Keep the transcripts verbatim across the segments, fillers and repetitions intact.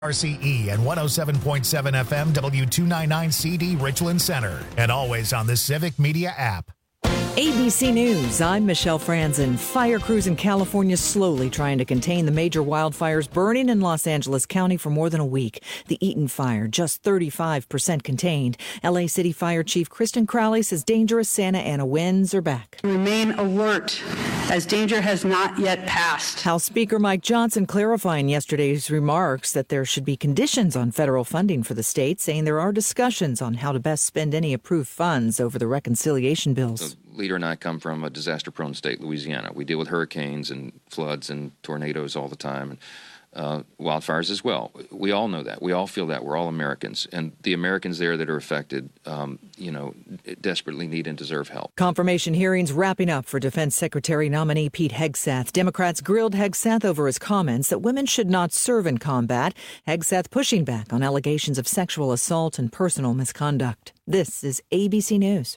R C E and one oh seven point seven F M W two ninety-nine C D Richland Center, and always on the Civic Media app. A B C News, I'm Michelle Franzen. Fire crews in California slowly trying to contain the major wildfires burning in Los Angeles County for more than a week. The Eaton fire, just thirty-five percent contained. L A City Fire Chief Kristen Crowley says dangerous Santa Ana winds are back. Remain alert, as danger has not yet passed. House Speaker Mike Johnson clarifying yesterday's remarks that there should be conditions on federal funding for the state, saying there are discussions on how to best spend any approved funds over the reconciliation bills. The leader and I come from a disaster-prone state, Louisiana. We deal with hurricanes and floods and tornadoes all the time, and uh, wildfires as well. We all know that. We all feel that. We're all Americans. And the Americans there that are affected, um, you know, desperately need and deserve help. Confirmation hearings wrapping up for Defense Secretary nominee Pete Hegseth. Democrats grilled Hegseth over his comments that women should not serve in combat. Hegseth pushing back on allegations of sexual assault and personal misconduct. This is A B C News.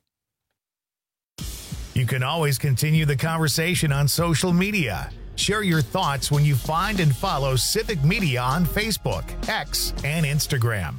You can always continue the conversation on social media. Share your thoughts when you find and follow Civic Media on Facebook, X, and Instagram.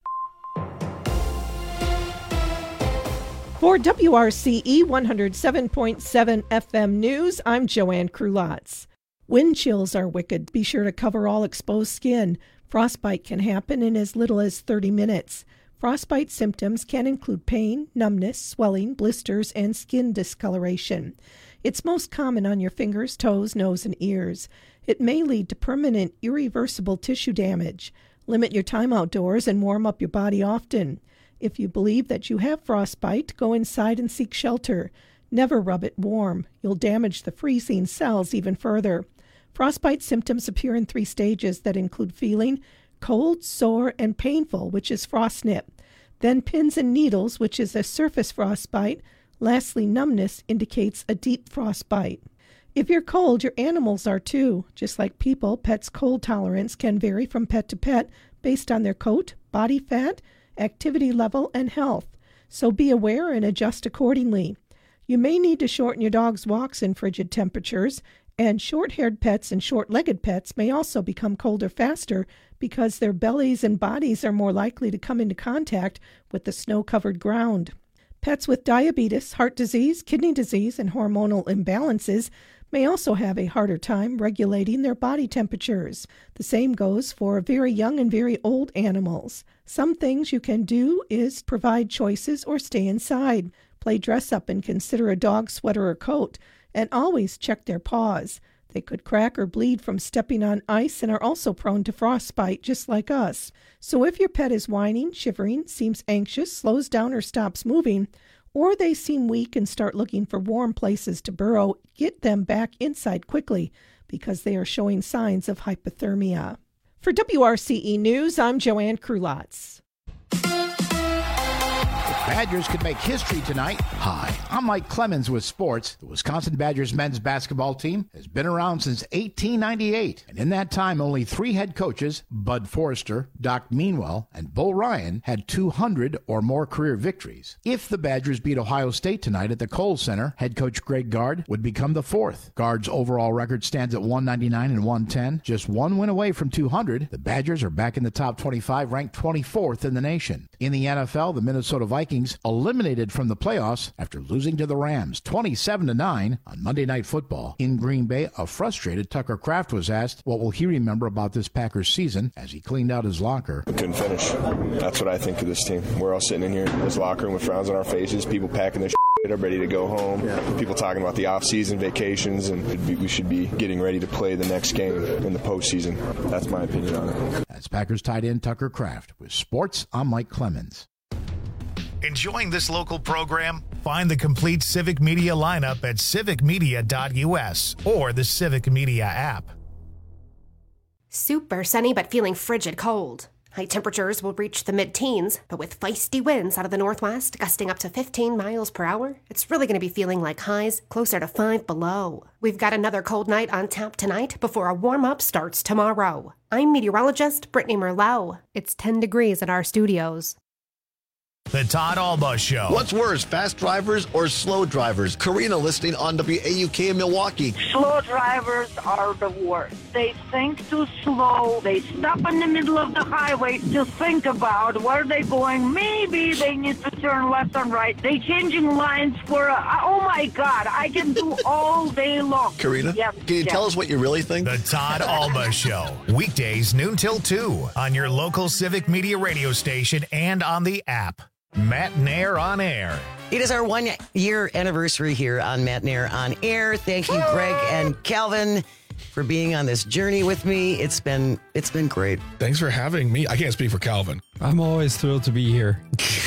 For W R C E one oh seven point seven F M News, I'm Joanne Krulotz. Wind chills are wicked. Be sure to cover all exposed skin. Frostbite can happen in as little as thirty minutes. Frostbite symptoms can include pain, numbness, swelling, blisters, and skin discoloration. It's most common on your fingers, toes, nose, and ears. It may lead to permanent, irreversible tissue damage. Limit your time outdoors and warm up your body often. If you believe that you have frostbite, go inside and seek shelter. Never rub it warm. You'll damage the freezing cells even further. Frostbite symptoms appear in three stages that include feeling cold, sore, and painful, which is frostnip. Then pins and needles, which is a surface frostbite. Lastly, numbness indicates a deep frostbite. If you're cold, your animals are too. Just like people, pets' cold tolerance can vary from pet to pet based on their coat, body fat, activity level, and health. So be aware and adjust accordingly. You may need to shorten your dog's walks in frigid temperatures, and short-haired pets and short-legged pets may also become colder faster because their bellies and bodies are more likely to come into contact with the snow-covered ground. Pets with diabetes, heart disease, kidney disease, and hormonal imbalances may also have a harder time regulating their body temperatures. The same goes for very young and very old animals. Some things you can do is provide choices or stay inside. Play dress-up and consider a dog sweater or coat, and always check their paws. They could crack or bleed from stepping on ice and are also prone to frostbite, just like us. So if your pet is whining, shivering, seems anxious, slows down, or stops moving, or they seem weak and start looking for warm places to burrow, get them back inside quickly because they are showing signs of hypothermia. For W R C E News, I'm Joanne Krulotz. Badgers could make history tonight. Hi, I'm Mike Clemens with sports. The Wisconsin Badgers men's basketball team has been around since eighteen ninety-eight, and in that time, only three head coaches, Bud Forrester, Doc Meanwell, and Bo Ryan, had two hundred or more career victories. If the Badgers beat Ohio State tonight at the Kohl Center, head coach Greg Gard would become the fourth. Gard's overall record stands at one ninety-nine and one ten, just one win away from two hundred. The Badgers are back in the top twenty-five, ranked twenty-fourth in the nation. In the N F L, the Minnesota Vikings eliminated from the playoffs after losing to the Rams twenty-seven to nine on Monday Night Football. In Green Bay, a frustrated Tucker Kraft was asked what will he remember about this Packers season as he cleaned out his locker. We couldn't finish. That's what I think of this team. We're all sitting in here in this locker room with frowns on our faces, people packing their shit up, ready to go home. Yeah. People talking about the off-season vacations, and we should be getting ready to play the next game in the postseason. That's my opinion on it. That's Packers tight end Tucker Kraft. With sports, I'm Mike Clemens. Enjoying this local program? Find the complete Civic Media lineup at civic media dot u s or the Civic Media app. Super sunny but feeling frigid cold. High temperatures will reach the mid-teens, but with feisty winds out of the northwest, gusting up to fifteen miles per hour, it's really going to be feeling like highs closer to five below. We've got another cold night on tap tonight before a warm-up starts tomorrow. I'm meteorologist Brittany Merlot. It's ten degrees at our studios. The Todd Alba Show. What's worse, fast drivers or slow drivers? Karina listening on W A U K in Milwaukee. Slow drivers are the worst. They think too slow. They stop in the middle of the highway to think about where they're going. Maybe they need to turn left and right. They changing lines for, a, oh my God, I can do all day long. Karina, yes, can you yes. tell us what you really think? The Todd Alba Show. Weekdays noon till two on your local Civic Media radio station and on the app. Matt Nair on Air. It is our one-year anniversary here on Matt Nair on Air. Thank you, Greg and Calvin, for being on this journey with me. It's been it's been great. Thanks for having me. I can't speak for Calvin. I'm always thrilled to be here.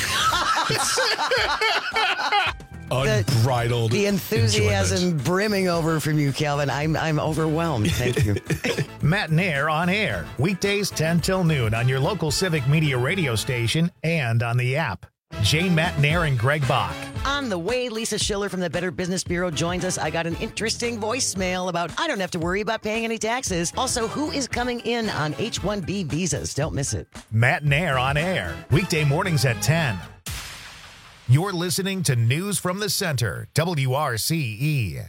Unbridled The enthusiasm enjoyment. brimming over from you, Calvin. I'm I'm overwhelmed. Thank you. Matt Nair on Air. Weekdays ten till noon on your local Civic Media radio station and on the app. Jane Matt Nair and Greg Bach. On the way, Lisa Schiller from the Better Business Bureau joins us. I got an interesting voicemail about I don't have to worry about paying any taxes. Also, who is coming in on H one B visas? Don't miss it. Matt Nair on Air. Weekday mornings at ten. You're listening to News from the Center, W R C E.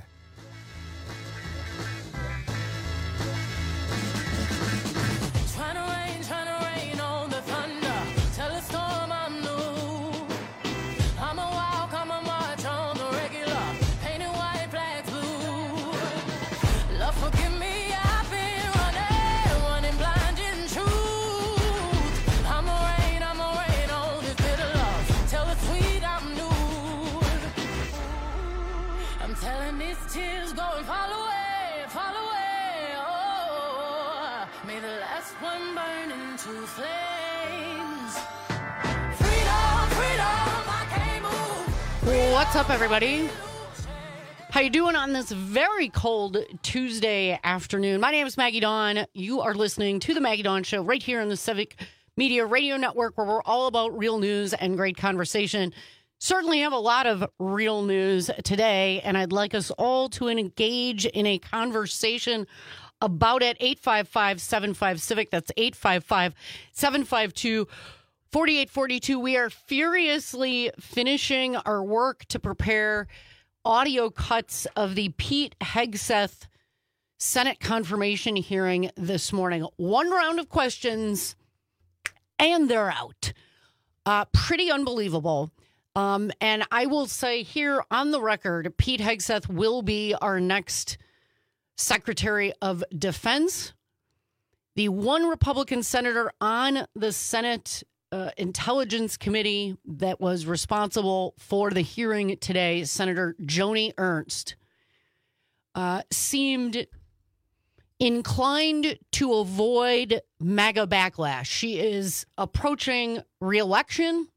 What's up, everybody? How you doing on this very cold Tuesday afternoon? My name is Maggie Dawn. You are listening to the Maggie Dawn Show right here on the Civic Media Radio Network, where we're all about real news and great conversation. Certainly have a lot of real news today, and I'd like us all to engage in a conversation about it. eight five five, seven five, CIVIC. That's eight five five, seven five two, four eight four two. We are furiously finishing our work to prepare audio cuts of the Pete Hegseth Senate confirmation hearing this morning. One round of questions, and they're out. Uh, pretty unbelievable. Um, and I will say here on the record, Pete Hegseth will be our next Secretary of Defense. The one Republican senator on the Senate uh, Intelligence Committee that was responsible for the hearing today, Senator Joni Ernst, uh, seemed inclined to avoid MAGA backlash. She is approaching re-election,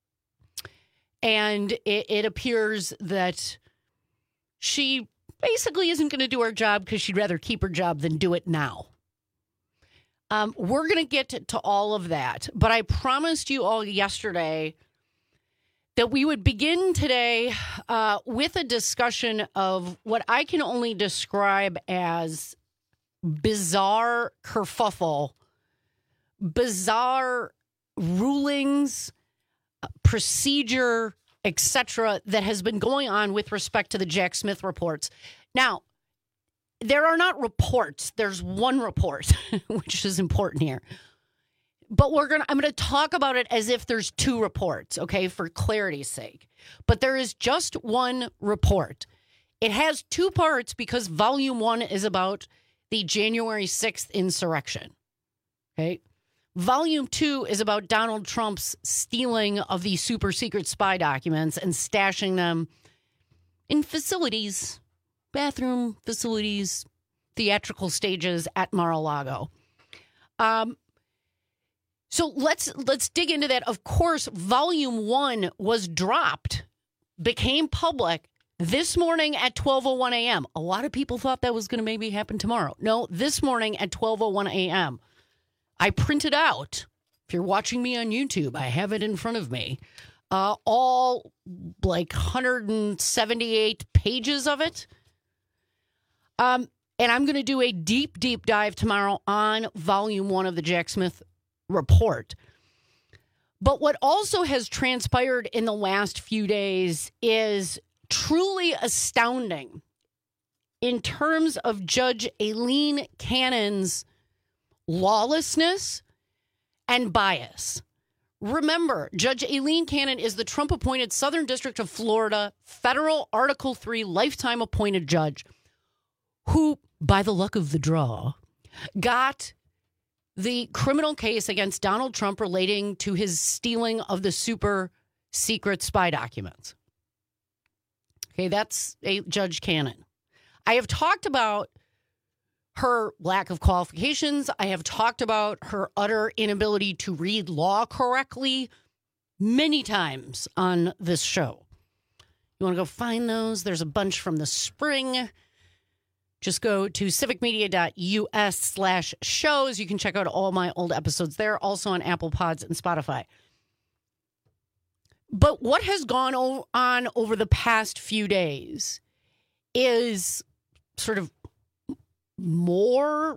and it, it appears that she basically isn't going to do her job because she'd rather keep her job than do it now. Um, we're going to get to all of that, but I promised you all yesterday that we would begin today uh, with a discussion of what I can only describe as bizarre kerfuffle, bizarre rulings, procedure, et cetera, that has been going on with respect to the Jack Smith reports. Now, there are not reports. There's one report, which is important here. But we're gonna I'm gonna talk about it as if there's two reports, okay, for clarity's sake. But there is just one report. It has two parts because volume one is about the January sixth insurrection. Okay. Volume two is about Donald Trump's stealing of the super secret spy documents and stashing them in facilities, bathroom facilities, theatrical stages at Mar-a-Lago. Um, so let's let's dig into that. Of course, volume one was dropped, became public this morning at twelve oh one a.m. A lot of people thought that was going to maybe happen tomorrow. No, this morning at twelve oh one a.m. I printed out, if you're watching me on YouTube, I have it in front of me, uh, all like one hundred seventy-eight pages of it. Um, and I'm going to do a deep, deep dive tomorrow on volume one of the Jack Smith report. But what also has transpired in the last few days is truly astounding in terms of Judge Aileen Cannon's lawlessness and bias. Remember, Judge Aileen Cannon is the Trump-appointed Southern District of Florida federal Article three lifetime appointed judge who, by the luck of the draw, got the criminal case against Donald Trump relating to his stealing of the super secret spy documents. Okay, that's a Judge Cannon. I have talked about her lack of qualifications. I have talked about her utter inability to read law correctly many times on this show. You want to go find those? There's a bunch from the spring. Just go to civicmedia.us slash shows. You can check out all my old episodes there, also on Apple Pods and Spotify. But what has gone on over the past few days is sort of more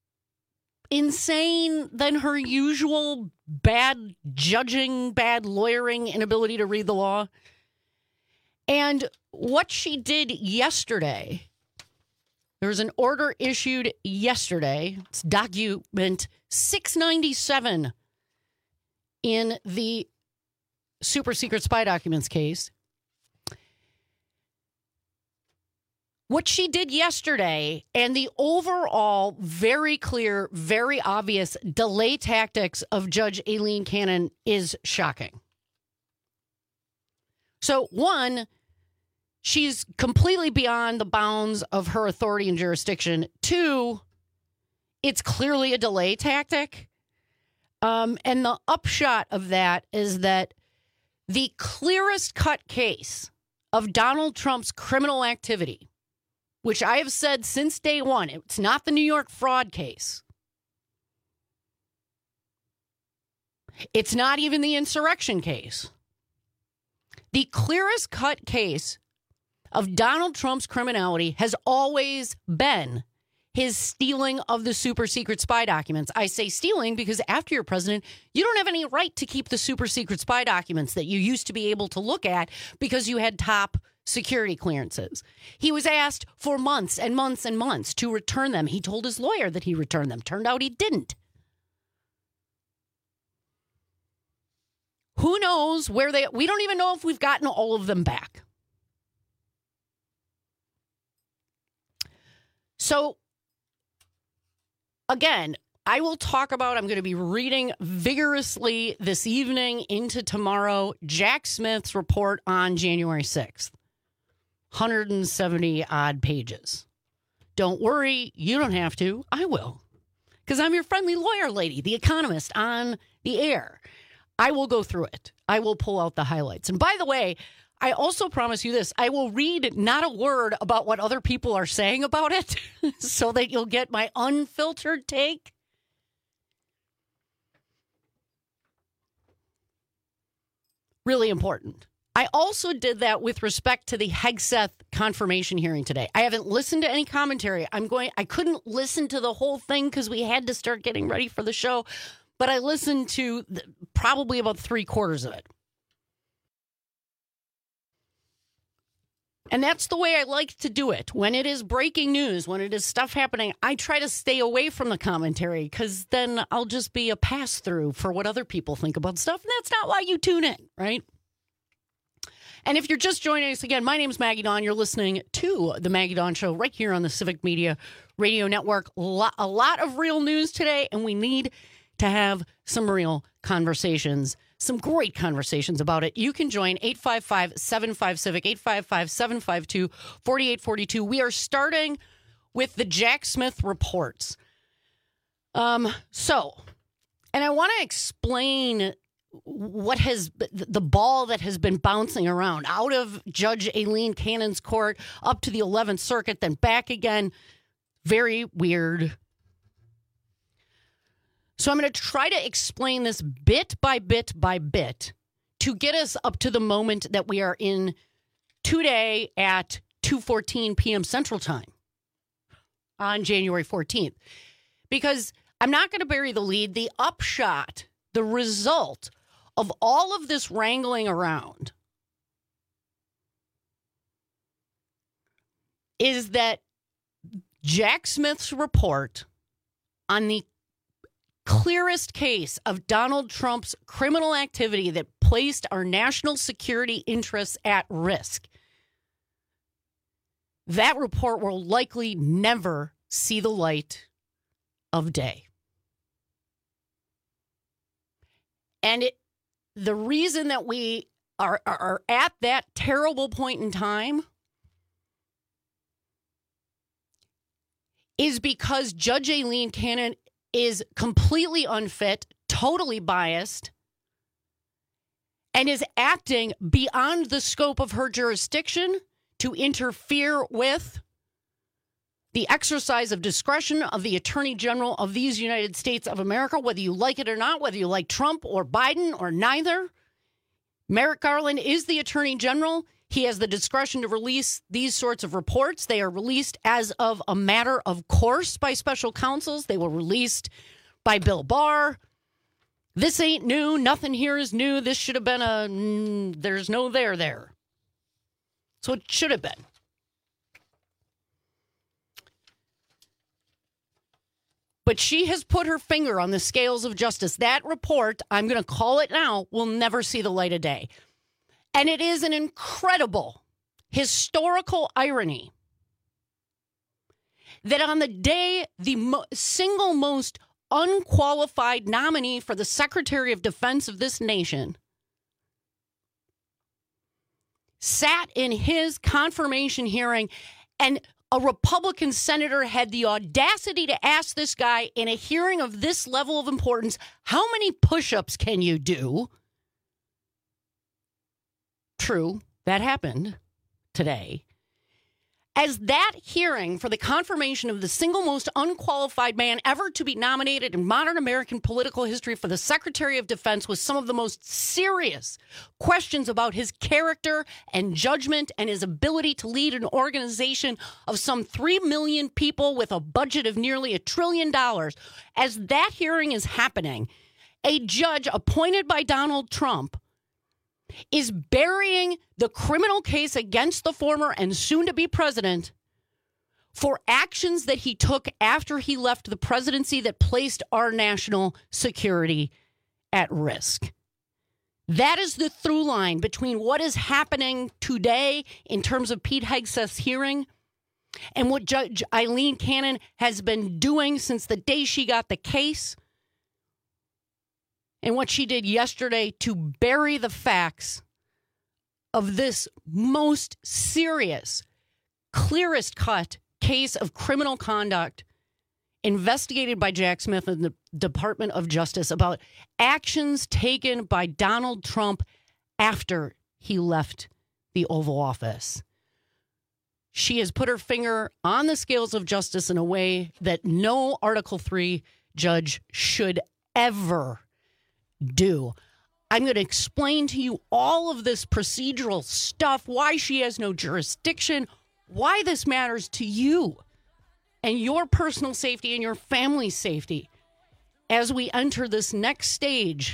insane than her usual bad judging, bad lawyering, inability to read the law. And what she did yesterday, there was an order issued yesterday. It's document six ninety-seven in the super secret spy documents case. What she did yesterday and the overall very clear, very obvious delay tactics of Judge Aileen Cannon is shocking. So, one, she's completely beyond the bounds of her authority and jurisdiction. Two, it's clearly a delay tactic. Um, and the upshot of that is that the clearest cut case of Donald Trump's criminal activity, which I have said since day one, it's not the New York fraud case. It's not even the insurrection case. The clearest cut case of Donald Trump's criminality has always been his stealing of the super secret spy documents. I say stealing because after you're president, you don't have any right to keep the super secret spy documents that you used to be able to look at because you had top security clearances. He was asked for months and months and months to return them. He told his lawyer that he returned them. Turned out he didn't. Who knows where they... We don't even know if we've gotten all of them back. So, again, I will talk about, I'm going to be reading vigorously this evening into tomorrow, Jack Smith's report on January sixth. one hundred seventy odd pages. Don't worry, you don't have to. I will. Because I'm your friendly lawyer lady, the economist on the air. I will go through it. I will pull out the highlights. And by the way, I also promise you this. I will read not a word about what other people are saying about it so that you'll get my unfiltered take. Really important. I also did that with respect to the Hegseth confirmation hearing today. I haven't listened to any commentary. I'm going, I couldn't listen to the whole thing because we had to start getting ready for the show, but I listened to the, probably about three quarters of it. And that's the way I like to do it. When it is breaking news, when it is stuff happening, I try to stay away from the commentary because then I'll just be a pass-through for what other people think about stuff. And that's not why you tune in, right? And if you're just joining us again, my name is Maggie Dawn. You're listening to The Maggie Dawn Show right here on the Civic Media Radio Network. A lot of real news today, and we need to have some real conversations. Some great conversations about it. You can join eight five five, seven five, CIVIC, eight five five, seven five two, four eight four two. We are starting with the Jack Smith reports. Um, so, and I want to explain what has the ball that has been bouncing around out of Judge Aileen Cannon's court up to the eleventh Circuit, then back again. Very weird. So I'm going to try to explain this bit by bit by bit to get us up to the moment that we are in today at two fourteen p.m. Central Time on January fourteenth. Because I'm not going to bury the lead. The upshot, the result of all of this wrangling around is that Jack Smith's report on the clearest case of Donald Trump's criminal activity that placed our national security interests at risk, that report will likely never see the light of day. And it, the reason that we are, are, are at that terrible point in time is because Judge Aileen Cannon is completely unfit, totally biased, and is acting beyond the scope of her jurisdiction to interfere with the exercise of discretion of the Attorney General of these United States of America, whether you like it or not, whether you like Trump or Biden or neither. Merrick Garland is the Attorney General. He has the discretion to release these sorts of reports. They are released as of a matter of course by special counsels. They were released by Bill Barr. This ain't new. Nothing here is new. This should have been a, mm, there's no there there. So it should have been. But she has put her finger on the scales of justice. That report, I'm going to call it now, will never see the light of day. And it is an incredible historical irony that on the day the mo- single most unqualified nominee for the Secretary of Defense of this nation sat in his confirmation hearing, and a Republican senator had the audacity to ask this guy in a hearing of this level of importance, how many push-ups can you do? True, that happened today. As that hearing for the confirmation of the single most unqualified man ever to be nominated in modern American political history for the Secretary of Defense was some of the most serious questions about his character and judgment and his ability to lead an organization of some three million people with a budget of nearly a trillion dollars. As that hearing is happening, a judge appointed by Donald Trump is burying the criminal case against the former and soon-to-be president for actions that he took after he left the presidency that placed our national security at risk. That is the through line between what is happening today in terms of Pete Hegseth's hearing and what Judge Aileen Cannon has been doing since the day she got the case, and what she did yesterday to bury the facts of this most serious, clearest cut case of criminal conduct investigated by Jack Smith and the Department of Justice about actions taken by Donald Trump after he left the Oval Office. She has put her finger on the scales of justice in a way that no Article three judge should ever do. I'm going to explain to you all of this procedural stuff, why she has no jurisdiction, why this matters to you and your personal safety and your family's safety as we enter this next stage,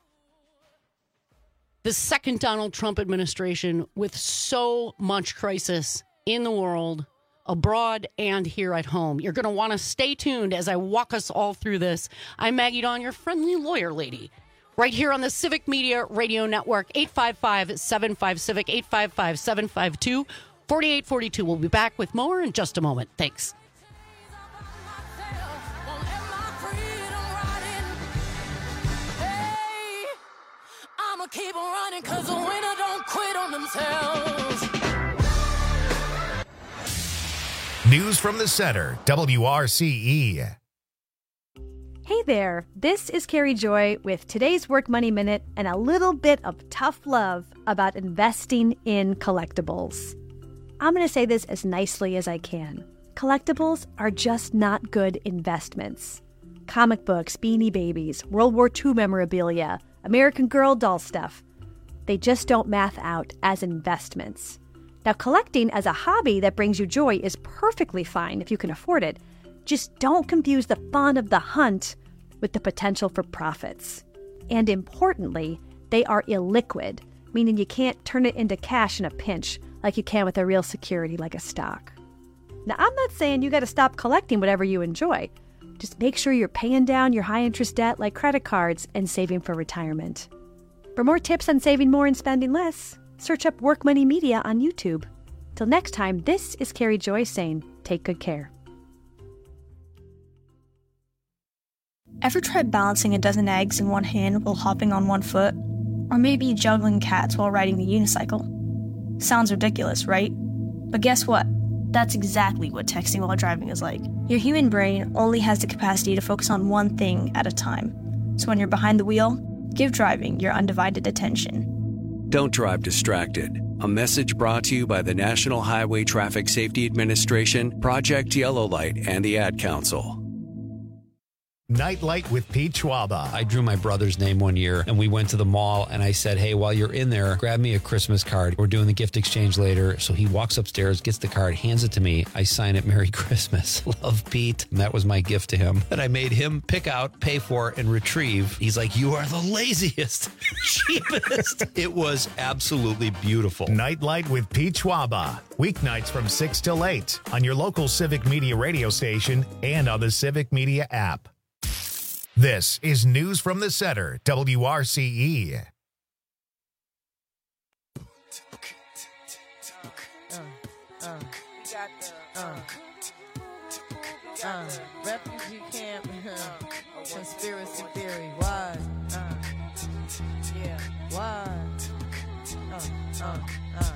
the second Donald Trump administration, with so much crisis in the world, abroad and here at home. You're going to want to stay tuned as I walk us all through this. I'm Maggie Dawn, your friendly lawyer lady, right here on the Civic Media Radio Network. Eight five five, seven five, Civic, eight five five, seven five two, four eight four two. We'll be back with more in just a moment. Thanks. I'ma keep on running, cause the winner don't quit on themselves. News from the Center, W R C E. Hey there, this is Carrie Joy with today's Work Money Minute and a little bit of tough love about investing in collectibles. I'm going to say this as nicely as I can. Collectibles are just not good investments. Comic books, Beanie Babies, World War Two memorabilia, American Girl doll stuff. They just don't math out as investments. Now, collecting as a hobby that brings you joy is perfectly fine if you can afford it. Just don't confuse the fun of the hunt with the potential for profits. And importantly, They are illiquid, meaning you can't turn it into cash in a pinch like you can with a real security like a stock. Now, I'm not saying you got to stop collecting whatever you enjoy. Just make sure you're paying down your high-interest debt like credit cards and saving for retirement. For more tips on saving more and spending less, search up Work Money Media on YouTube. Till next time, this is Carrie Joy saying, take good care. Ever tried balancing a dozen eggs in one hand while hopping on one foot? Or maybe juggling cats while riding the unicycle? Sounds ridiculous, right? But guess what? That's exactly what texting while driving is like. Your human brain only has the capacity to focus on one thing at a time. So when you're behind the wheel, give driving your undivided attention. Don't drive distracted. A message brought to you by the National Highway Traffic Safety Administration, Project Yellow Light, and the Ad Council. Nightlight with Pete Schwaba. I drew my brother's name one year, and we went to the mall, and I said, hey, while you're in there, grab me a Christmas card. We're doing the gift exchange later. So he walks upstairs, gets the card, hands it to me. I sign it, Merry Christmas. Love, Pete. And that was my gift to him that I made him pick out, pay for, and retrieve. He's like, you are the laziest, cheapest. It was absolutely beautiful. Nightlight with Pete Schwaba. Weeknights from six till eight on your local Civic Media radio station and on the Civic Media app. This is News from the Center, W R C E. Uh, uh, got the, uh, uh, refugee camp, uh, conspiracy theory, why? Uh, yeah, why? Uh, uh, uh.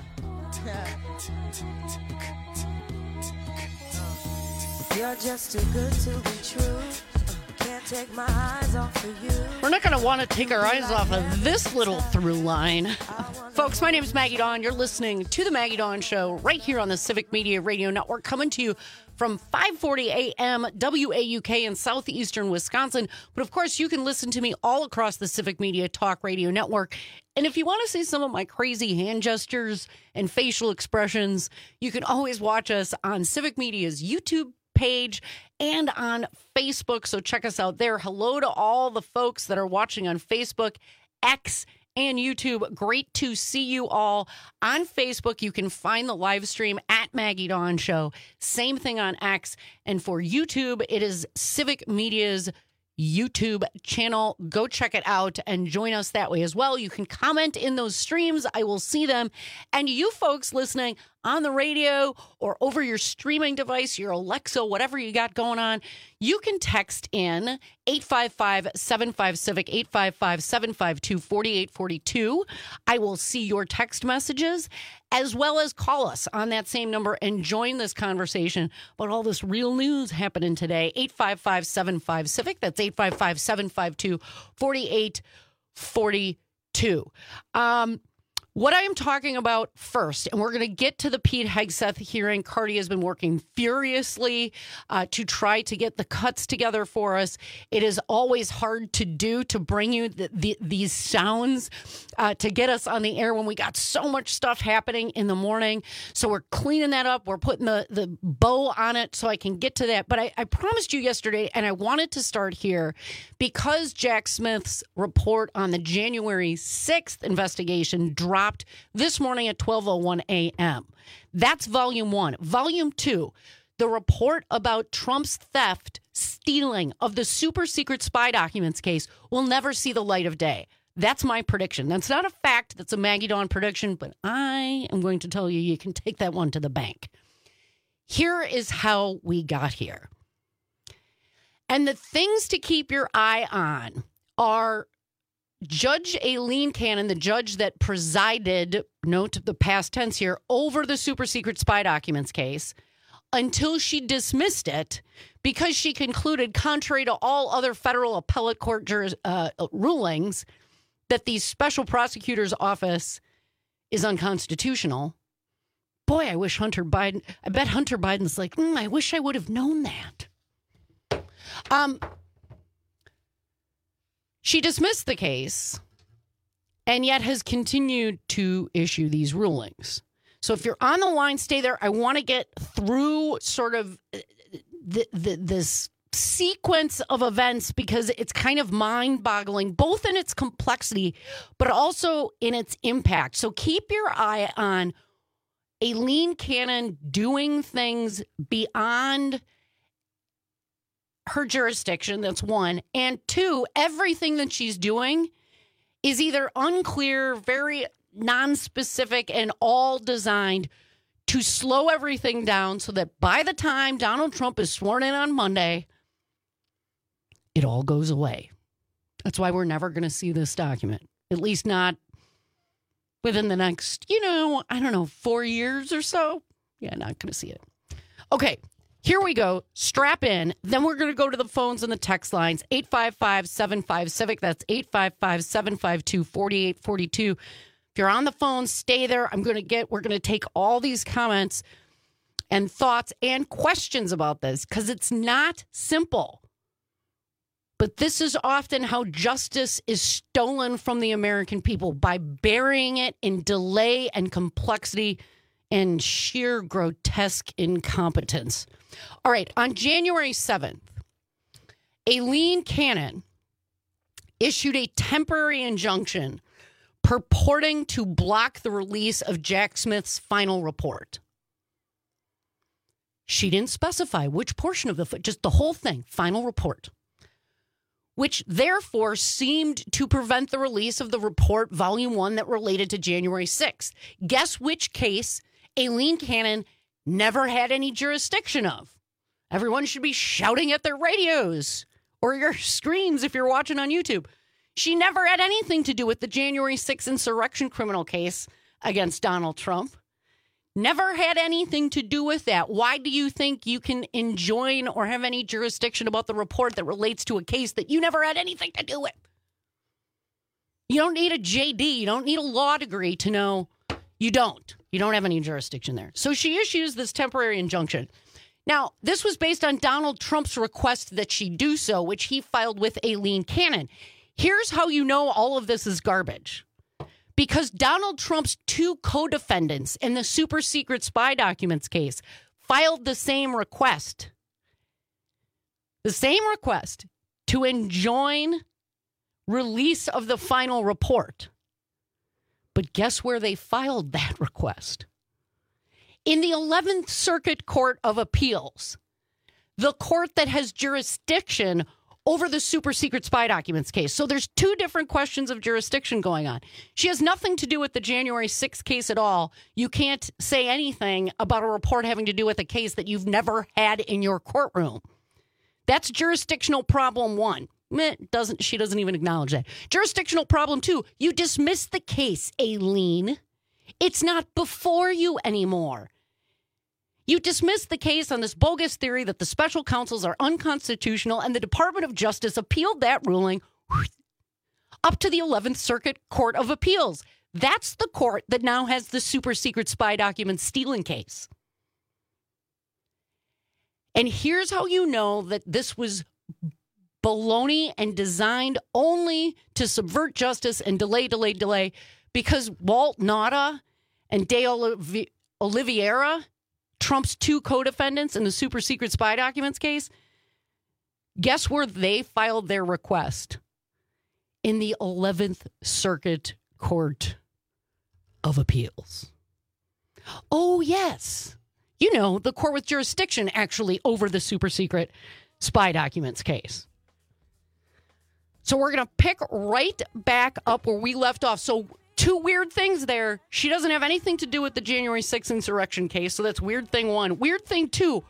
You're just too good to be true. Can't take my eyes off of you. We're not going to want to take our eyes off of this little through line. Folks, my name is Maggie Dawn. You're listening to The Maggie Dawn Show right here on the Civic Media Radio Network, coming to you from five forty a.m. W A U K in southeastern Wisconsin. But, of course, you can listen to me all across the Civic Media Talk Radio Network. And if you want to see some of my crazy hand gestures and facial expressions, you can always watch us on Civic Media's YouTube page and on Facebook. So check us out there. Hello to all the folks that are watching on Facebook, X, and YouTube. Great to see you all on Facebook. You can find the live stream at Maggie Dawn Show. Same thing on X. And for YouTube, it is Civic Media's YouTube channel. Go check it out and join us that way as well. You can comment in those streams. I will see them. And you folks listening on the radio or over your streaming device, your Alexa, whatever you got going on, you can text in eight five five, seven five, CIVIC, eight five five, seven five two, four eight four two. I will see your text messages, as well as call us on that same number and join this conversation about all this real news happening today. eight five five, seven five, CIVIC. That's eight five five, seven five two, four eight four two. Um, What I am talking about first, and we're going to get to the Pete Hegseth hearing. Cardi has been working furiously uh, to try to get the cuts together for us. It is always hard to do, to bring you the, the, these sounds uh, to get us on the air when we got so much stuff happening in the morning. So we're cleaning that up. We're putting the, the bow on it so I can get to that. But I, I promised you yesterday, and I wanted to start here, because Jack Smith's report on the January sixth investigation dropped this morning at twelve oh one a.m. That's volume one. Volume two, the report about Trump's theft, stealing of the super secret spy documents case, will never see the light of day. That's my prediction. That's not a fact. That's a Maggie Dawn prediction, but I am going to tell you, you can take that one to the bank. Here is how we got here. And the things to keep your eye on are Judge Aileen Cannon, the judge that presided, note the past tense here, over the super secret spy documents case, until she dismissed it because she concluded, contrary to all other federal appellate court juris, uh, rulings, that the special prosecutor's office is unconstitutional. Boy, I wish Hunter Biden, I bet Hunter Biden's like, mm, I wish I would have known that. Um, She dismissed the case and yet has continued to issue these rulings. So if you're on the line, stay there. I want to get through sort of the, the, this sequence of events because it's kind of mind-boggling, both in its complexity, but also in its impact. So keep your eye on Aileen Cannon doing things beyond her jurisdiction. That's one. And two, everything that she's doing is either unclear, very non-specific, and all designed to slow everything down so that by the time Donald Trump is sworn in on Monday, it all goes away. That's why we're never going to see this document, at least not within the next, you know, I don't know, four years or so. Yeah, not going to see it. Okay, here we go. Strap in. Then we're going to go to the phones and the text lines. eight five five, seven five, civic. That's eight five five, seven five two, four eight four two. If you're on the phone, stay there. I'm going to get, we're going to take all these comments and thoughts and questions about this because it's not simple. But this is often how justice is stolen from the American people, by burying it in delay and complexity and sheer grotesque incompetence. All right, on January seventh, Aileen Cannon issued a temporary injunction purporting to block the release of Jack Smith's final report. She didn't specify which portion of the, just the whole thing, final report, which therefore seemed to prevent the release of the report, volume one, that related to January sixth. Guess which case Aileen Cannon never had any jurisdiction of? Everyone should be shouting at their radios or your screens if you're watching on YouTube. She never had anything to do with the January sixth insurrection criminal case against Donald Trump. Never had anything to do with that. Why do you think you can enjoin or have any jurisdiction about the report that relates to a case that you never had anything to do with? You don't need a J D. You don't need a law degree to know you don't. You don't have any jurisdiction there. So she issues this temporary injunction. Now, this was based on Donald Trump's request that she do so, which he filed with Aileen Cannon. Here's how you know all of this is garbage. Because Donald Trump's two co-defendants in the super secret spy documents case filed the same request. The same request to enjoin release of the final report. But guess where they filed that request? In the eleventh Circuit Court of Appeals, the court that has jurisdiction over the super secret spy documents case. So there's two different questions of jurisdiction going on. She has nothing to do with the January sixth case at all. You can't say anything about a report having to do with a case that you've never had in your courtroom. That's jurisdictional problem one. Meh, doesn't she doesn't even acknowledge that. Jurisdictional problem two, you dismissed the case, Aileen. It's not before you anymore. You dismissed the case on this bogus theory that the special counsels are unconstitutional, and the Department of Justice appealed that ruling up to the eleventh Circuit Court of Appeals. That's the court that now has the super secret spy documents stealing case. And here's how you know that this was baloney and designed only to subvert justice and delay, delay, delay, because Walt Nauta and De Oliv- Oliveira, Trump's two co-defendants in the super secret spy documents case, guess where they filed their request? In the eleventh Circuit Court of Appeals. Oh, yes. You know, the court with jurisdiction actually over the super secret spy documents case. So we're going to pick right back up where we left off. So two weird things there. She doesn't have anything to do with the January sixth insurrection case. So that's weird thing one. Weird thing two.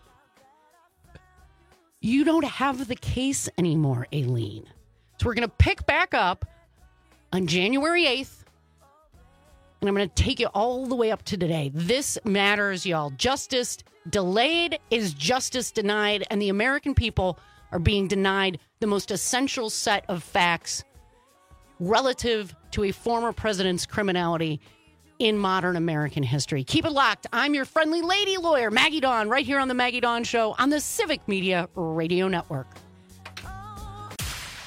You don't have the case anymore, Aileen. So we're going to pick back up on January eighth. And I'm going to take you all the way up to today. This matters, y'all. Justice delayed is justice denied. And the American people are being denied the most essential set of facts relative to a former president's criminality in modern American history. Keep it locked. I'm your friendly lady lawyer, Maggie Dawn, right here on the Maggie Dawn Show on the Civic Media Radio Network.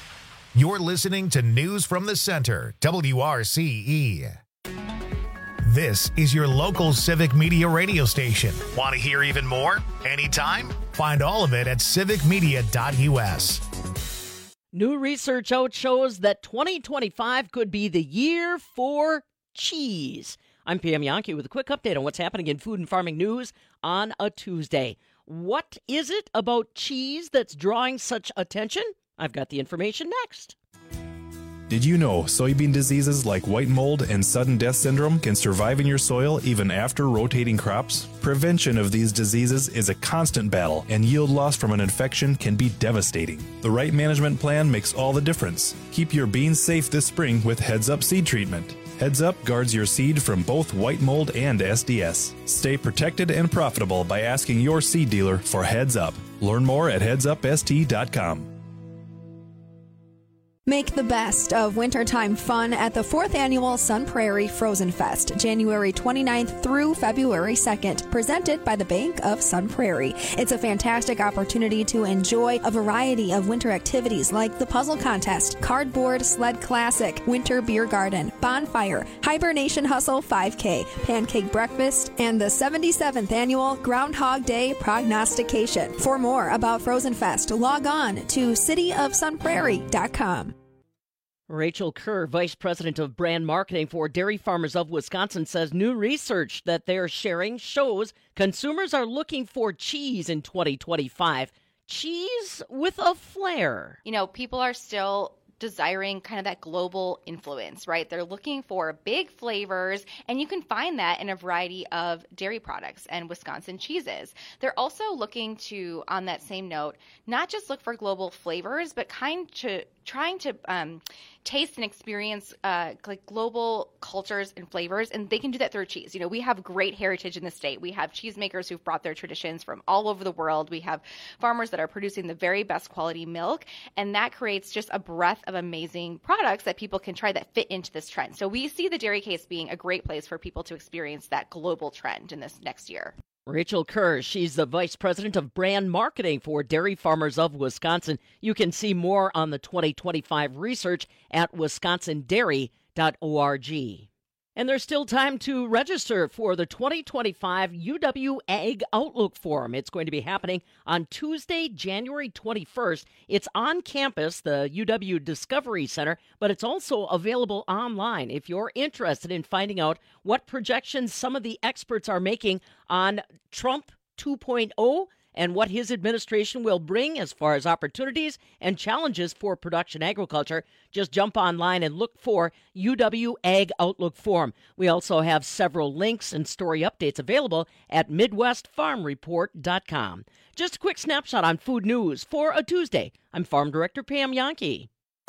You're listening to News from the Center, W R C E. This is your local Civic Media radio station. Want to hear even more? Anytime? Find all of it at civic media dot u s. New research out shows that twenty twenty-five could be the year for cheese. I'm Pam Yankee with a quick update on what's happening in food and farming news on a Tuesday. What is it about cheese that's drawing such attention? I've got the information next. Did you know soybean diseases like white mold and sudden death syndrome can survive in your soil even after rotating crops? Prevention of these diseases is a constant battle, and yield loss from an infection can be devastating. The right management plan makes all the difference. Keep your beans safe this spring with Heads Up seed treatment. Heads Up guards your seed from both white mold and S D S. Stay protected and profitable by asking your seed dealer for Heads Up. Learn more at heads up s t dot com. Make the best of wintertime fun at the fourth Annual Sun Prairie Frozen Fest, January twenty-ninth through February second, presented by the Bank of Sun Prairie. It's a fantastic opportunity to enjoy a variety of winter activities like the Puzzle Contest, Cardboard Sled Classic, Winter Beer Garden, Bonfire, Hibernation Hustle five K, Pancake Breakfast, and the seventy-seventh Annual Groundhog Day Prognostication. For more about Frozen Fest, log on to city of sun prairie dot com. Rachel Kerr, Vice President of Brand Marketing for Dairy Farmers of Wisconsin, says new research that they're sharing shows consumers are looking for cheese in twenty twenty-five. Cheese with a flair. You know, people are still desiring kind of that global influence, right? They're looking for big flavors, and you can find that in a variety of dairy products and Wisconsin cheeses. They're also looking to, on that same note, not just look for global flavors, but kind to trying to um, taste and experience uh, like global cultures and flavors, and they can do that through cheese. You know, we have great heritage in the state. We have cheesemakers who've brought their traditions from all over the world. We have farmers that are producing the very best quality milk, and that creates just a breadth of amazing products that people can try that fit into this trend. So we see the dairy case being a great place for people to experience that global trend in this next year. Rachel Kerr, she's the Vice President of Brand Marketing for Dairy Farmers of Wisconsin. You can see more on the twenty twenty-five research at wisconsin dairy dot org. And there's still time to register for the twenty twenty-five U W Ag Outlook Forum. It's going to be happening on Tuesday, January twenty-first. It's on campus, the U W Discovery Center, but it's also available online if you're interested in finding out what projections some of the experts are making on Trump two point oh and what his administration will bring as far as opportunities and challenges for production agriculture. Just jump online and look for U W Ag Outlook Forum. We also have several links and story updates available at midwest farm report dot com. Just a quick snapshot on food news for a Tuesday. I'm Farm Director Pam Yankee.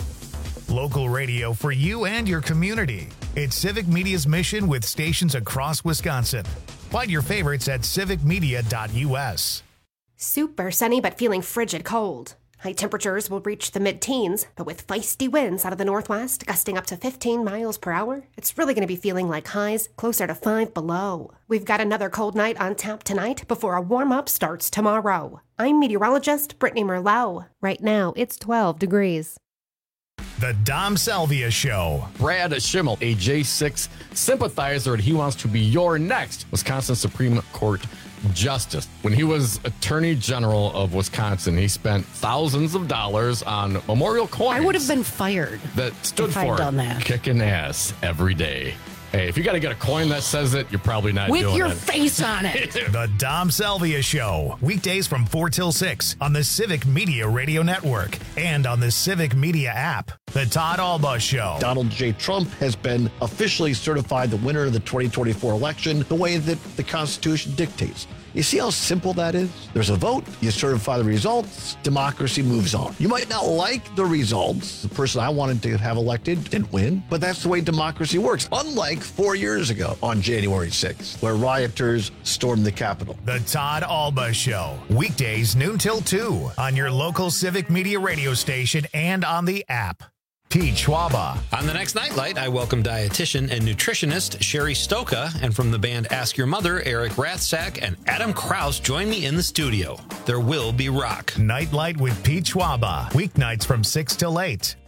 Local radio for you and your community. It's Civic Media's mission with stations across Wisconsin. Find your favorites at civic media dot u s. Super sunny but feeling frigid cold. High temperatures will reach the mid-teens, but with feisty winds out of the northwest gusting up to fifteen miles per hour, it's really going to be feeling like highs closer to five below. We've got another cold night on tap tonight before a warm-up starts tomorrow. I'm meteorologist Brittany Merlot. Right now, it's twelve degrees. The Dom Salvia Show. Brad Schimmel, a J six sympathizer, and he wants to be your next Wisconsin Supreme Court Justice. When he was Attorney General of Wisconsin, he spent thousands of dollars on memorial coins. I would have been fired that stood if for I'd done that. Kicking ass every day. Hey, if you got to get a coin that says it, you're probably not With doing your it. face on it. The Dom Salvia Show. Weekdays from four till six on the Civic Media Radio Network and on the Civic Media app. The Todd Alba Show. Donald J. Trump has been officially certified the winner of the twenty twenty-four election the way that the Constitution dictates. You see how simple that is? There's a vote, you certify the results, democracy moves on. You might not like the results. The person I wanted to have elected didn't win, but that's the way democracy works. Unlike four years ago on January sixth, where rioters stormed the Capitol. The Todd Alba Show. Weekdays noon till two on your local Civic Media radio station and on the app. Pete Schwaba. On the next Nightlight, I welcome dietitian and nutritionist Sherry Stoka, and from the band Ask Your Mother, Eric Rathsack and Adam Krause join me in the studio. There will be rock. Nightlight with Pete Schwaba. Weeknights from six till eight.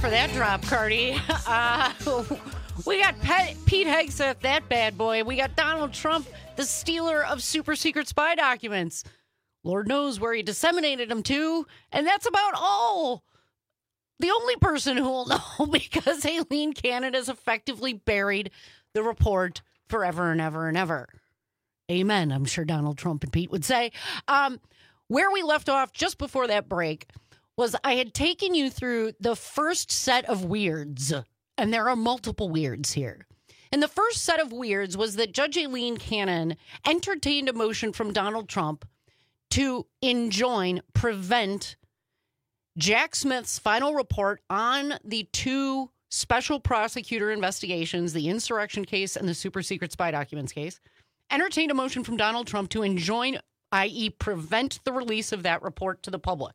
for that drop, Cardi. Uh, we got Pet, Pete Hegseth, that bad boy. We got Donald Trump, the stealer of super secret spy documents. Lord knows where he disseminated them to, and that's about all. The only person who will know, because Aileen Cannon has effectively buried the report forever and ever and ever. Amen, I'm sure Donald Trump and Pete would say. Um, where we left off just before that break was I had taken you through the first set of weirds, and there are multiple weirds here. And the first set of weirds was that Judge Aileen Cannon entertained a motion from Donald Trump to enjoin, prevent Jack Smith's final report on the two special prosecutor investigations, the insurrection case and the super secret spy documents case, entertained a motion from Donald Trump to enjoin, that is prevent the release of that report to the public.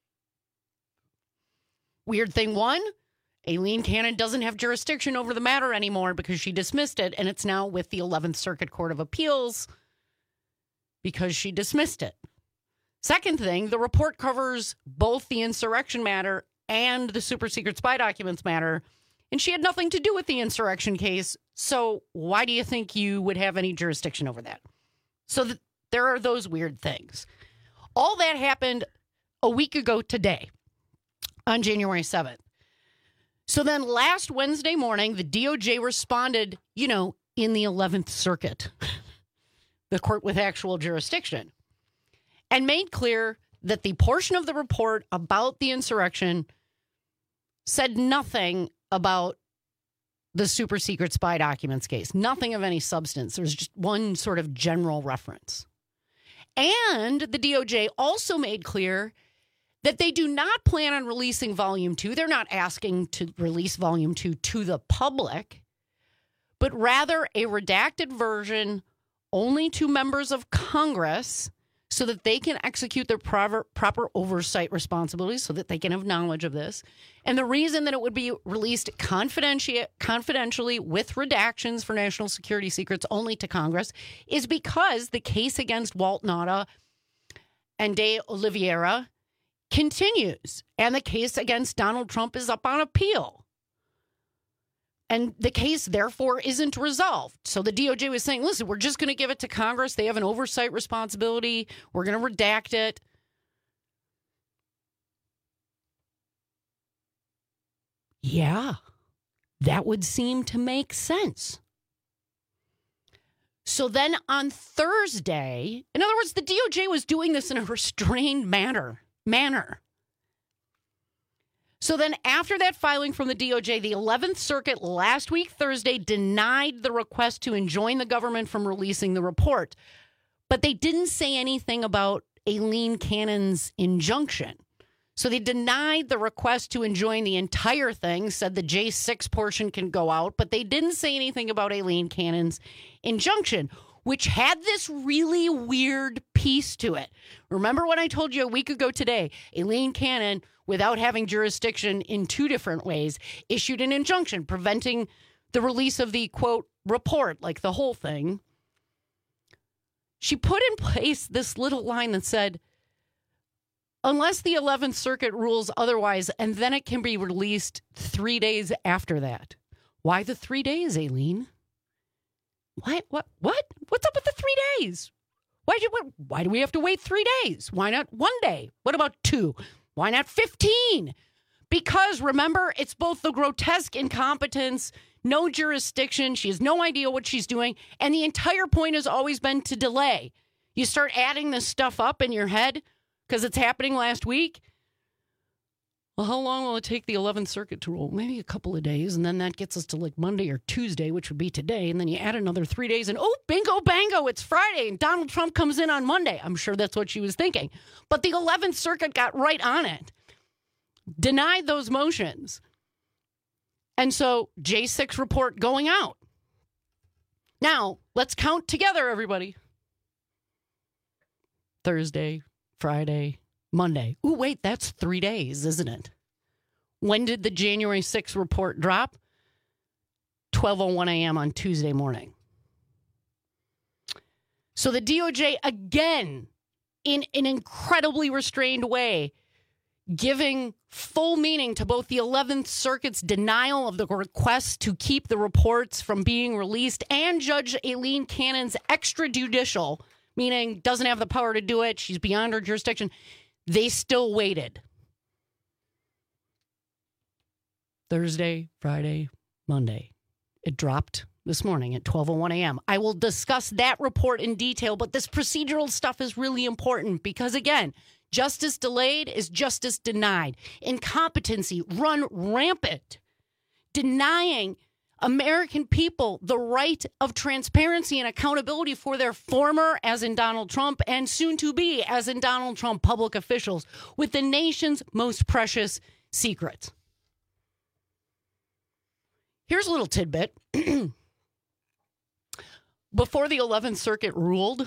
Weird thing one, Aileen Cannon doesn't have jurisdiction over the matter anymore because she dismissed it, and it's now with the eleventh Circuit Court of Appeals because she dismissed it. Second thing, the report covers both the insurrection matter and the super secret spy documents matter, and she had nothing to do with the insurrection case, so why do you think you would have any jurisdiction over that? So th- there are those weird things. All that happened a week ago today, on January seventh. So then last Wednesday morning, the D O J responded, you know, in the eleventh Circuit, the court with actual jurisdiction, and made clear that the portion of the report about the insurrection said nothing about the super secret spy documents case, nothing of any substance. There was just one sort of general reference. And the D O J also made clear that they do not plan on releasing Volume two. They're not asking to release Volume two to the public, but rather a redacted version only to members of Congress so that they can execute their proper, proper oversight responsibilities, so that they can have knowledge of this. And the reason that it would be released confidentially, confidentially with redactions for national security secrets only to Congress is because the case against Walt Nauta and De Oliveira continues, and the case against Donald Trump is up on appeal. And the case, therefore, isn't resolved. So the D O J was saying, listen, we're just going to give it to Congress. They have an oversight responsibility. We're going to redact it. Yeah, that would seem to make sense. So then on Thursday, in other words, the D O J was doing this in a restrained manner. manner. So then after that filing from the D O J, the eleventh Circuit last week, Thursday, denied the request to enjoin the government from releasing the report. But they didn't say anything about Aileen Cannon's injunction. So they denied the request to enjoin the entire thing, said the J six portion can go out, but they didn't say anything about Aileen Cannon's injunction, which had this really weird piece to it. Remember when I told you a week ago today, Aileen Cannon, without having jurisdiction in two different ways, issued an injunction preventing the release of the, quote, report, like the whole thing. She put in place this little line that said, unless the eleventh Circuit rules otherwise, and then it can be released three days after that. Why the three days, Aileen? What? What? What? What's up with the three days? Why do you, why do we have to wait three days? Why not one day? What about two? Why not fifteen? Because remember, it's both the grotesque incompetence, no jurisdiction. She has no idea what she's doing. And the entire point has always been to delay. You start adding this stuff up in your head because it's happening last week. Well, how long will it take the eleventh Circuit to rule? Maybe a couple of days, and then that gets us to like Monday or Tuesday, which would be today, and then you add another three days, and oh, bingo, bango, it's Friday, and Donald Trump comes in on Monday. I'm sure that's what she was thinking. But the eleventh Circuit got right on it, denied those motions. And so, J six report going out. Now, let's count together, everybody. Thursday, Friday, Monday. Ooh, wait, that's three days, isn't it? When did the January sixth report drop? twelve oh one a.m. on Tuesday morning. So the D O J, again, in an incredibly restrained way, giving full meaning to both the eleventh Circuit's denial of the request to keep the reports from being released and Judge Aileen Cannon's extrajudicial, meaning doesn't have the power to do it, she's beyond her jurisdiction. They still waited. Thursday, Friday, Monday. It dropped this morning at twelve oh one a.m. I will discuss that report in detail, but this procedural stuff is really important because, again, justice delayed is justice denied. Incompetency run rampant, denying American people the right of transparency and accountability for their former, as in Donald Trump, and soon to be, as in Donald Trump, public officials with the nation's most precious secrets. Here's a little tidbit. Before the eleventh Circuit ruled,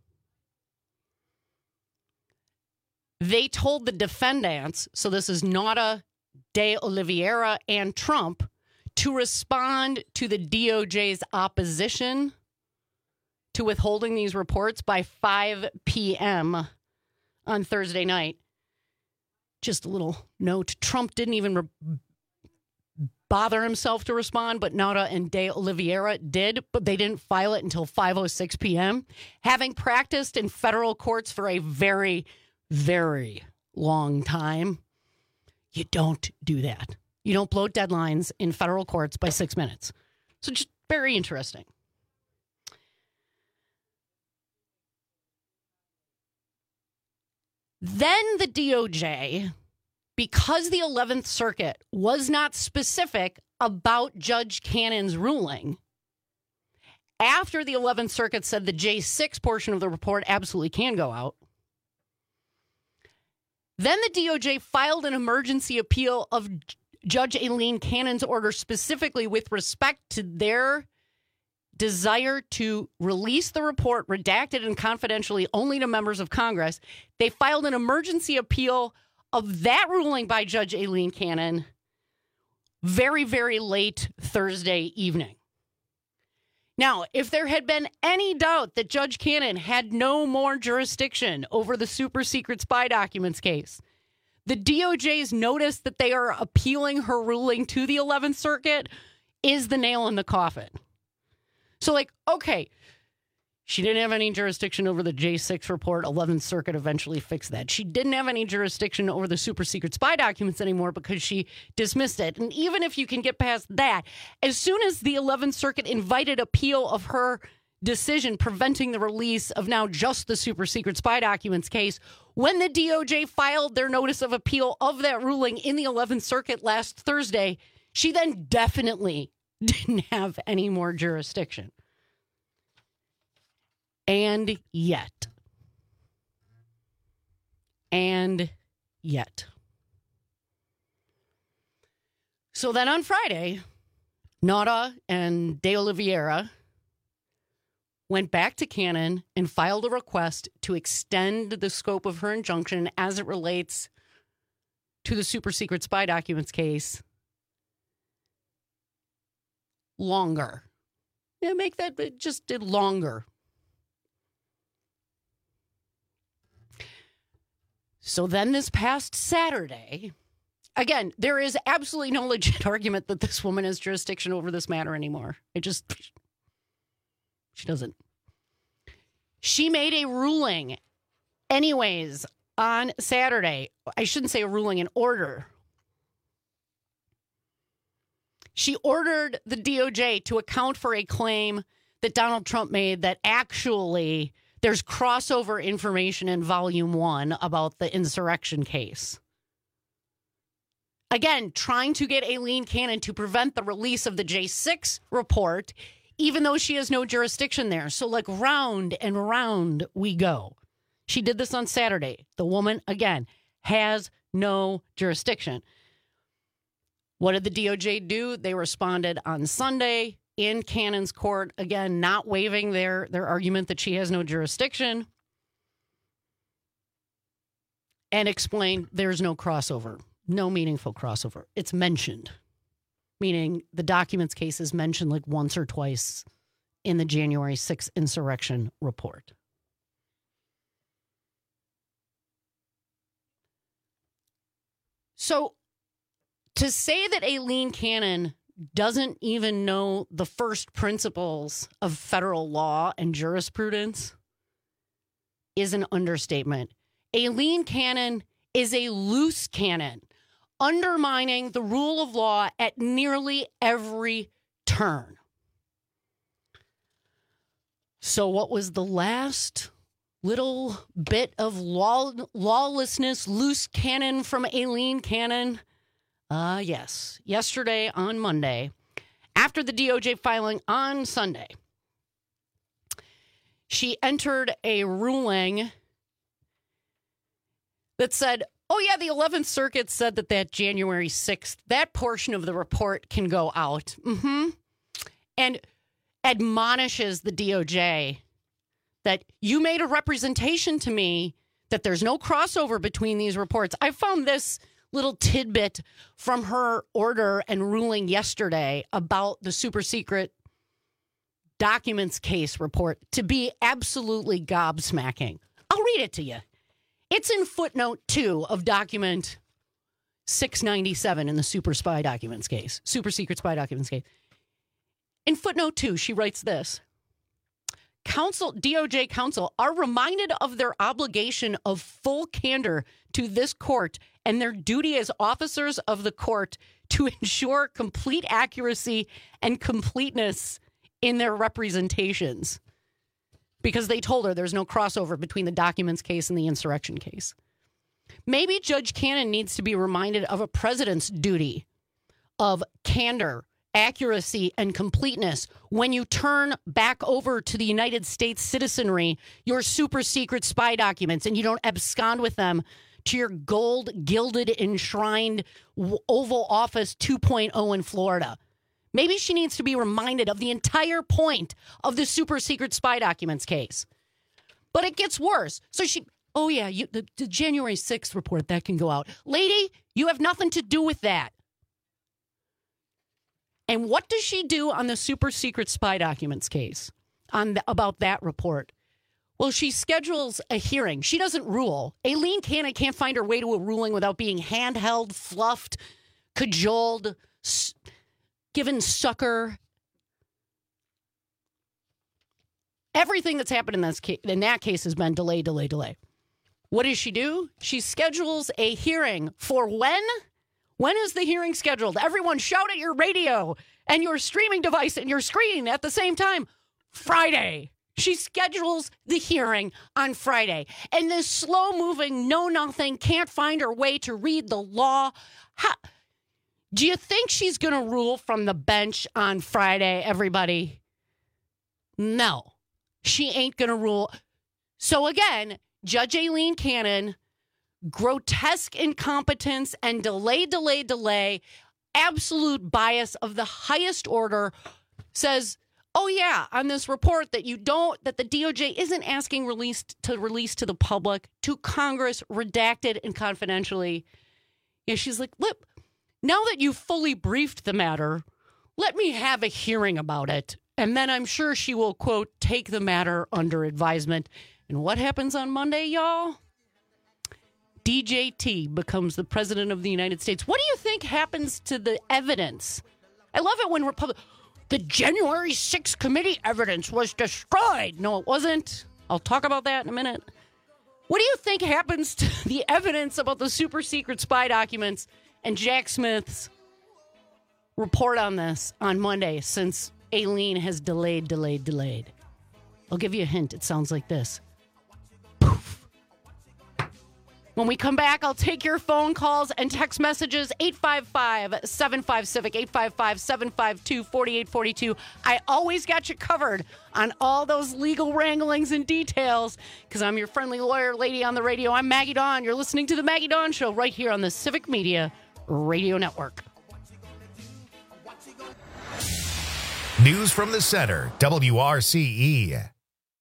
they told the defendants, so this is Nada, De Oliveira, and Trump, to respond to the D O J's opposition to withholding these reports by five p.m. on Thursday night. Just a little note. Trump didn't even re- bother himself to respond, but Nada and De Oliveira did, but they didn't file it until five oh six p.m. Having practiced in federal courts for a very, very long time, you don't do that. You don't blow deadlines in federal courts by six minutes. So just very interesting. Then the D O J, because the eleventh Circuit was not specific about Judge Cannon's ruling, after the eleventh Circuit said the J six portion of the report absolutely can go out, then the D O J filed an emergency appeal of Judge Aileen Cannon's order specifically with respect to their desire to release the report redacted and confidentially only to members of Congress. They filed an emergency appeal of that ruling by Judge Aileen Cannon very, very late Thursday evening. Now, if there had been any doubt that Judge Cannon had no more jurisdiction over the super secret spy documents case, the D O J's notice that they are appealing her ruling to the eleventh Circuit is the nail in the coffin. So, like, okay, she didn't have any jurisdiction over the J six report. eleventh Circuit eventually fixed that. She didn't have any jurisdiction over the super secret spy documents anymore because she dismissed it. And even if you can get past that, as soon as the eleventh Circuit invited appeal of her decision preventing the release of now just the super secret spy documents case, when the D O J filed their notice of appeal of that ruling in the eleventh Circuit last Thursday, she then definitely didn't have any more jurisdiction. And yet, and yet. So then on Friday, Nada and De Oliveira went back to Cannon and filed a request to extend the scope of her injunction as it relates to the super secret spy documents case longer. Yeah, make that, it just did longer. So then this past Saturday, again, there is absolutely no legit argument that this woman has jurisdiction over this matter anymore. It just, she doesn't. She made a ruling anyways on Saturday. I shouldn't say a ruling, an order. She ordered the D O J to account for a claim that Donald Trump made that actually there's crossover information in volume one about the insurrection case. Again, trying to get Aileen Cannon to prevent the release of the J six report, even though she has no jurisdiction there. So like round and round we go. She did this on Saturday. The woman, again, has no jurisdiction. What did the D O J do? They responded on Sunday in Cannon's court, again, not waiving their, their argument that she has no jurisdiction, and explained there's no crossover, no meaningful crossover. It's mentioned, meaning the documents case is mentioned like once or twice in the January sixth insurrection report. So to say that Aileen Cannon doesn't even know the first principles of federal law and jurisprudence is an understatement. Aileen Cannon is a loose cannon, undermining the rule of law at nearly every turn. So what was the last little bit of law, lawlessness, loose cannon from Aileen Cannon? Uh, yes. Yesterday on Monday, after the D O J filing on Sunday, she entered a ruling that said, oh, yeah, the eleventh Circuit said that that January sixth, that portion of the report can go out. Mm-hmm. And admonishes the D O J that you made a representation to me that there's no crossover between these reports. I found this little tidbit from her order and ruling yesterday about the super secret documents case report to be absolutely gobsmacking. I'll read it to you. It's in footnote two of document six ninety-seven in the super spy documents case, super secret spy documents case. In footnote two, she writes this. Counsel, D O J counsel are reminded of their obligation of full candor to this court and their duty as officers of the court to ensure complete accuracy and completeness in their representations. Because they told her there's no crossover between the documents case and the insurrection case. Maybe Judge Cannon needs to be reminded of a president's duty of candor, accuracy, and completeness when you turn back over to the United States citizenry your super secret spy documents and you don't abscond with them to your gold gilded enshrined Oval Office two point oh in Florida. Maybe she needs to be reminded of the entire point of the super secret spy documents case. But it gets worse. So she, oh yeah, you, the, the January sixth report, that can go out. Lady, you have nothing to do with that. And what does she do on the super secret spy documents case on the, about that report? Well, she schedules a hearing. She doesn't rule. Aileen Cannon can't find her way to a ruling without being handheld, fluffed, cajoled, s- given succor. Everything that's happened in, this case, in that case has been delay, delay, delay. What does she do? She schedules a hearing for when? When is the hearing scheduled? Everyone shout at your radio and your streaming device and your screen at the same time. Friday. She schedules the hearing on Friday. And this slow-moving, know-nothing, can't find her way to read the law. How, do you think she's going to rule from the bench on Friday, everybody? No. She ain't going to rule. So again, Judge Aileen Cannon, grotesque incompetence and delay, delay, delay, absolute bias of the highest order, says, oh yeah, on this report that you don't, that the D O J isn't asking released to release to the public, to Congress, redacted and confidentially. Yeah, she's like, look, now that you've fully briefed the matter, let me have a hearing about it. And then I'm sure she will, quote, take the matter under advisement. And what happens on Monday, y'all? D J T becomes the president of the United States. What do you think happens to the evidence? I love it when Republic, the January sixth committee evidence was destroyed. No, it wasn't. I'll talk about that in a minute. What do you think happens to the evidence about the super secret spy documents and Jack Smith's report on this on Monday, since Aileen has delayed, delayed, delayed? I'll give you a hint. It sounds like this. When we come back, I'll take your phone calls and text messages. eight five five, seven five, CIVIC, eight five five, seven five two, four eight four two. I always got you covered on all those legal wranglings and details because I'm your friendly lawyer lady on the radio. I'm Maggie Dawn. You're listening to The Maggie Dawn Show right here on the Civic Media Radio Network. News from the Center, W R C E.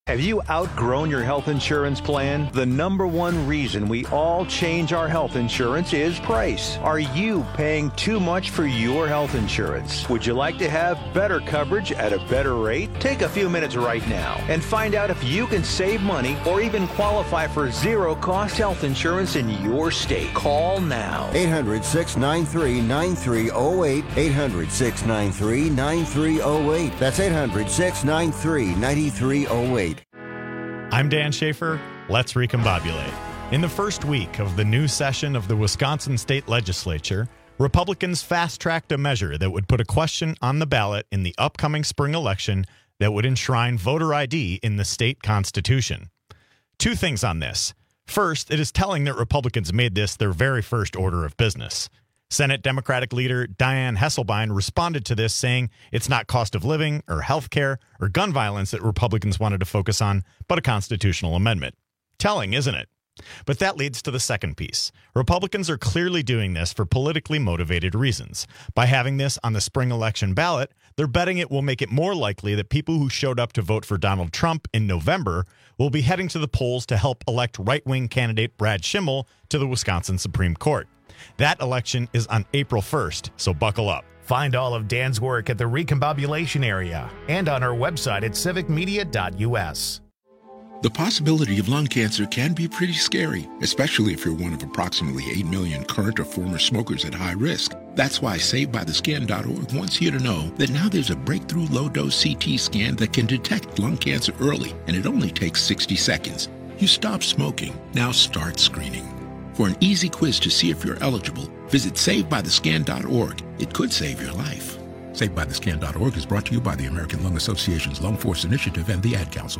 Have you outgrown your health insurance plan? The number one reason we all change our health insurance is price. Are you paying too much for your health insurance? Would you like to have better coverage at a better rate? Take a few minutes right now and find out if you can save money or even qualify for zero-cost health insurance in your state. Call now. eight hundred, six nine three, nine three zero eight. eight hundred, six nine three, nine three zero eight. That's eight hundred, six nine three, nine three zero eight. I'm Dan Schaefer. Let's recombobulate. In the first week of the new session of the Wisconsin State Legislature, Republicans fast-tracked a measure that would put a question on the ballot in the upcoming spring election that would enshrine voter I D in the state constitution. Two things on this. First, it is telling that Republicans made this their very first order of business. Senate Democratic leader Dianne Hesselbein responded to this saying it's not cost of living or health care or gun violence that Republicans wanted to focus on, but a constitutional amendment. Telling, isn't it? But that leads to the second piece. Republicans are clearly doing this for politically motivated reasons. By having this on the spring election ballot, they're betting it will make it more likely that people who showed up to vote for Donald Trump in November will be heading to the polls to help elect right-wing candidate Brad Schimmel to the Wisconsin Supreme Court. That election is on April first, so buckle up. Find all of Dan's work at the Recombobulation area and on our website at civic media dot u s. The possibility of lung cancer can be pretty scary, especially if you're one of approximately eight million current or former smokers at high risk. That's why Saved By The Scan dot org wants you to know that now there's a breakthrough low-dose C T scan that can detect lung cancer early, and it only takes sixty seconds. You stop smoking, now start screening. For an easy quiz to see if you're eligible, visit Saved By The Scan dot org. It could save your life. Saved By The Scan dot org is brought to you by the American Lung Association's Lung Force Initiative and the Ad Council.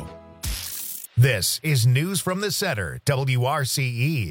This is News from the Center, W R C E.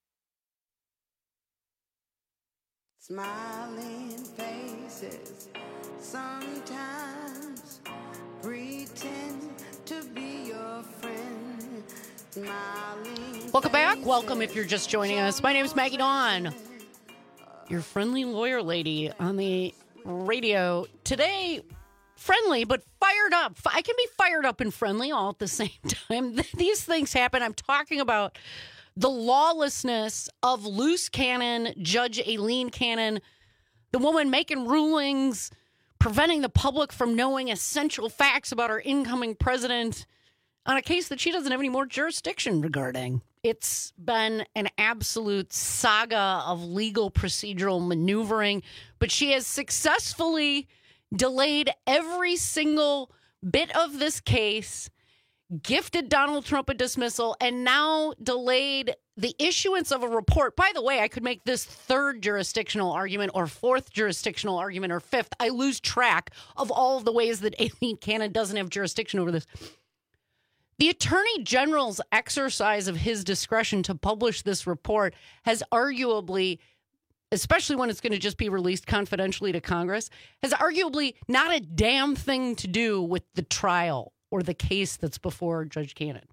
Smiling faces sometimes pretend to be your friend. Smiling Welcome back. Welcome if you're just joining us. My name is Maggie Dawn, your friendly lawyer lady on the radio. Today, friendly, but fired up. I can be fired up and friendly all at the same time. These things happen. I'm talking about the lawlessness of loose cannon, Judge Aileen Cannon, the woman making rulings, preventing the public from knowing essential facts about our incoming president on a case that she doesn't have any more jurisdiction regarding. It's been an absolute saga of legal procedural maneuvering, but she has successfully delayed every single bit of this case, gifted Donald Trump a dismissal, and now delayed the issuance of a report. By the way, I could make this third jurisdictional argument or fourth jurisdictional argument or fifth. I lose track of all of the ways that Aileen Cannon doesn't have jurisdiction over this. The Attorney General's exercise of his discretion to publish this report has arguably, especially when it's going to just be released confidentially to Congress, has arguably not a damn thing to do with the trial or the case that's before Judge Cannon.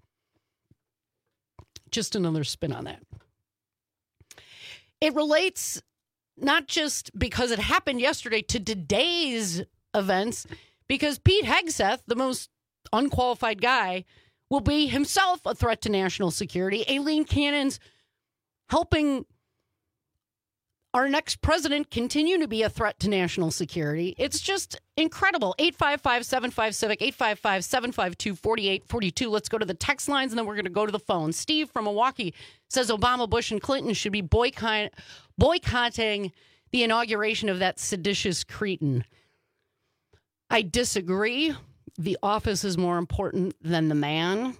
Just another spin on that. It relates not just because it happened yesterday to today's events, because Pete Hegseth, the most unqualified guy, will be himself a threat to national security. Aileen Cannon's helping our next president continue to be a threat to national security. It's just incredible. eight five five, seven five, civic, eight five five, seven five two, four eight four two. Let's go to the text lines, and then we're going to go to the phone. Steve from Milwaukee says Obama, Bush, and Clinton should be boycott- boycotting the inauguration of that seditious cretin. I disagree. The office is more important than the man.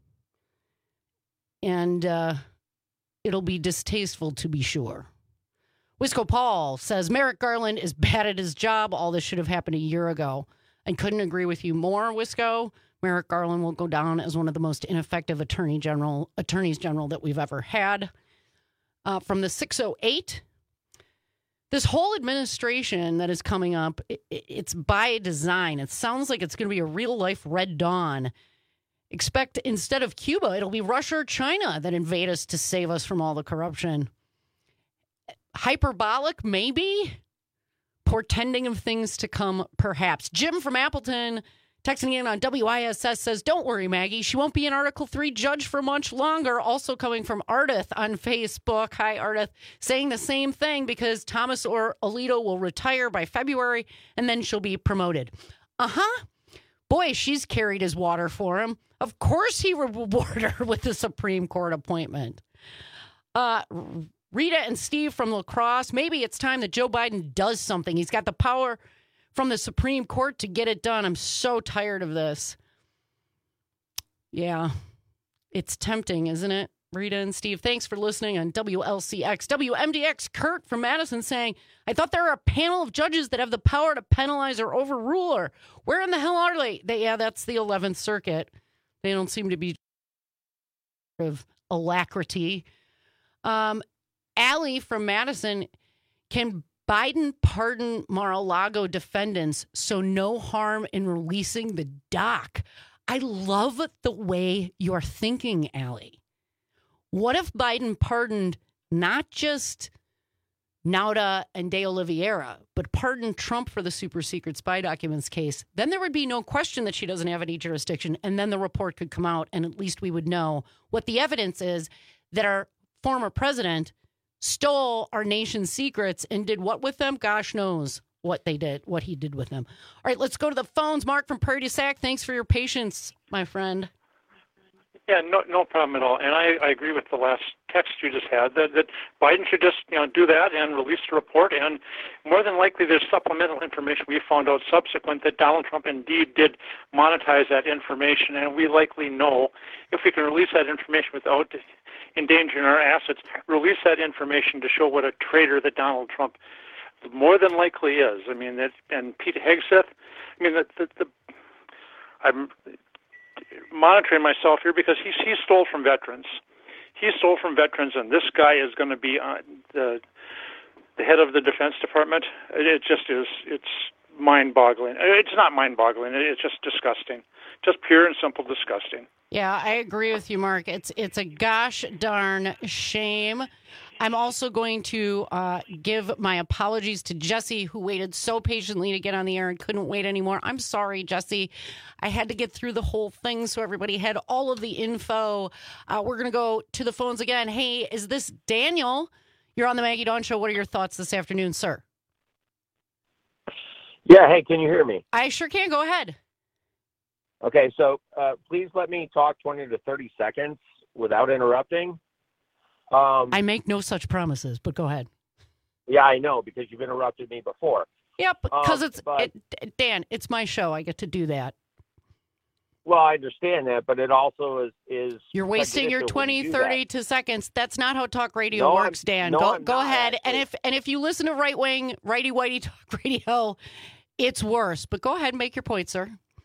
And uh, it'll be distasteful to be sure. Wisco Paul says Merrick Garland is bad at his job. All this should have happened a year ago. I couldn't agree with you more, Wisco. Merrick Garland will go down as one of the most ineffective attorney general attorneys general that we've ever had. Uh, from the six oh eight, this whole administration that is coming up, it, it's by design. It sounds like it's going to be a real-life Red Dawn. Expect instead of Cuba, it'll be Russia or China that invade us to save us from all the corruption. Hyperbolic, maybe. Portending of things to come, perhaps. Jim from Appleton Texting in on W I S S says, don't worry, Maggie. She won't be an Article three judge for much longer. Also coming from Ardith on Facebook. Hi, Ardith. Saying the same thing because Thomas or Alito will retire by February and then she'll be promoted. Uh-huh. Boy, she's carried his water for him. Of course he would reward her with the Supreme Court appointment. Uh, Rita and Steve from La Crosse. Maybe it's time that Joe Biden does something. He's got the power from the Supreme Court to get it done. I'm so tired of this. Yeah, it's tempting, isn't it? Rita and Steve, thanks for listening on W L C X. W M D X, Kurt from Madison saying, I thought there were a panel of judges that have the power to penalize or overrule her. Where in the hell are they? they yeah, that's the eleventh Circuit. They don't seem to be of alacrity. Um, Allie from Madison, can Biden pardon Mar-a-Lago defendants so no harm in releasing the doc? I love the way you're thinking, Allie. What if Biden pardoned not just Nauta and De Oliveira, but pardoned Trump for the super secret spy documents case? Then there would be no question that she doesn't have any jurisdiction, and then the report could come out, and at least we would know what the evidence is that our former president stole our nation's secrets and did what with them? Gosh knows what they did, what he did with them. All right, let's go to the phones. Mark from Prairie du Sac, thanks for your patience, my friend. Yeah, no, no problem at all. And I, I agree with the last text you just had that, that Biden should just, you know, do that and release the report. And more than likely, there's supplemental information we found out subsequent that Donald Trump indeed did monetize that information. And we likely know if we can release that information without endangering our assets, release that information to show what a traitor that Donald Trump more than likely is. I mean, that, and Pete Hegseth. I mean, the, the, the I'm monitoring myself here because he he stole from veterans. He stole from veterans, and this guy is going to be uh, the the head of the Defense Department. It, it just is. It's mind-boggling. It's not mind-boggling. It's just disgusting. Just pure and simple disgusting. Yeah, I agree with you, Mark. It's it's a gosh darn shame. I'm also going to uh, give my apologies to Jesse, who waited so patiently to get on the air and couldn't wait anymore. I'm sorry, Jesse. I had to get through the whole thing so everybody had all of the info. Uh, we're going to go to the phones again. Hey, is this Daniel? You're on the Maggie Dawn Show. What are your thoughts this afternoon, sir? Yeah, hey, can you hear me? I sure can. Go ahead. Okay, so uh, please let me talk twenty to thirty seconds without interrupting. Um, I make no such promises, but go ahead. Yeah, I know, because you've interrupted me before. Yep, because um, it's, but, it, Dan, it's my show. I get to do that. Well, I understand that, but it also is... is You're wasting your twenty, you thirty to seconds. That's not how talk radio no, works, I'm, Dan. No, go I'm go not, ahead. actually. And if and if you listen to right-wing, righty-whitey talk radio, it's worse. But go ahead and make your point, sir.